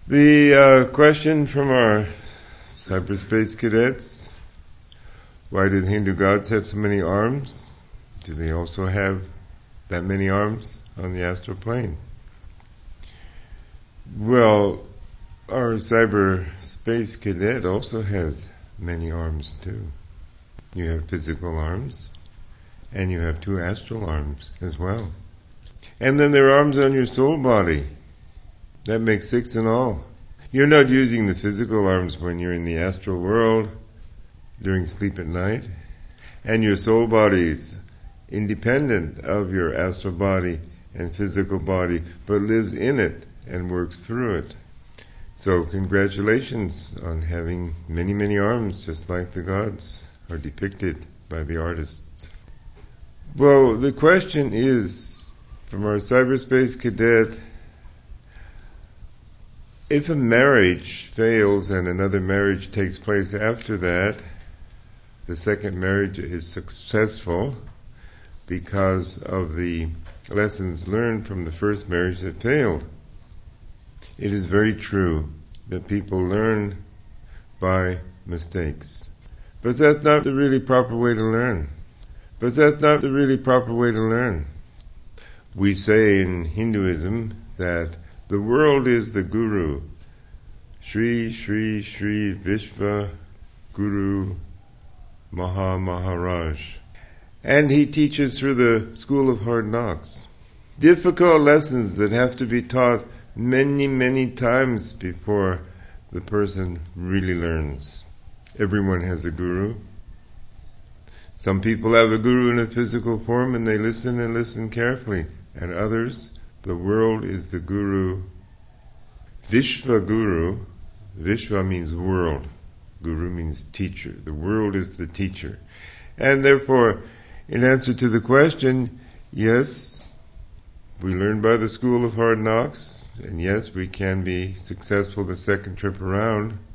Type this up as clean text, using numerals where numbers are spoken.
The question from our cyberspace cadets: why do the Hindu gods have so many arms? Do they also have that many arms on the astral plane? Well, our cyberspace cadet also has many arms too. You have physical arms, and you have 2 astral arms as well. And then there are arms on your soul body. That makes 6 in all. You're not using the physical arms when you're in the astral world during sleep at night. And your soul body is independent of your astral body and physical body, but lives in it and works through it. So congratulations on having many, many arms, just like the gods are depicted by the artists. Well, the question is, from our cyberspace cadet, if a marriage fails and another marriage takes place after that, the second marriage is successful because of the lessons learned from the first marriage that failed. It is very true that people learn by mistakes. But that's not the really proper way to learn. We say in Hinduism that the world is the Guru. Shri Shri Shri Vishva Guru Maharaj. And he teaches through the school of hard knocks. Difficult lessons that have to be taught many, many times before the person really learns. Everyone has a guru. Some people have a guru in a physical form and they listen and listen carefully. And others, the world is the Guru. Vishva Guru. Vishva means world. Guru means teacher. The world is the teacher. And therefore, in answer to the question, yes, we learn by the school of hard knocks. And yes, we can be successful the second trip around.